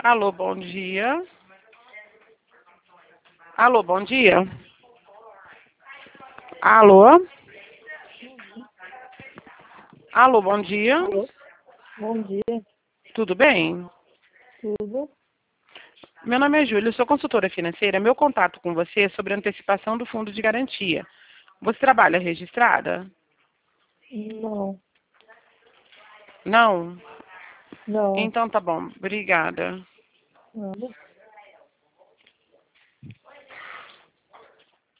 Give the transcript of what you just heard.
Alô, bom dia. Alô, bom dia. Alô? Alô, bom dia. Alô, bom dia, Tudo bem? tudo? Meu nome é Júlia, sou consultora financeira. Meu contato com você é sobre antecipação do fundo de garantia. Você trabalha registrada? Não, Não? não, Então tá bom. Obrigada. nada.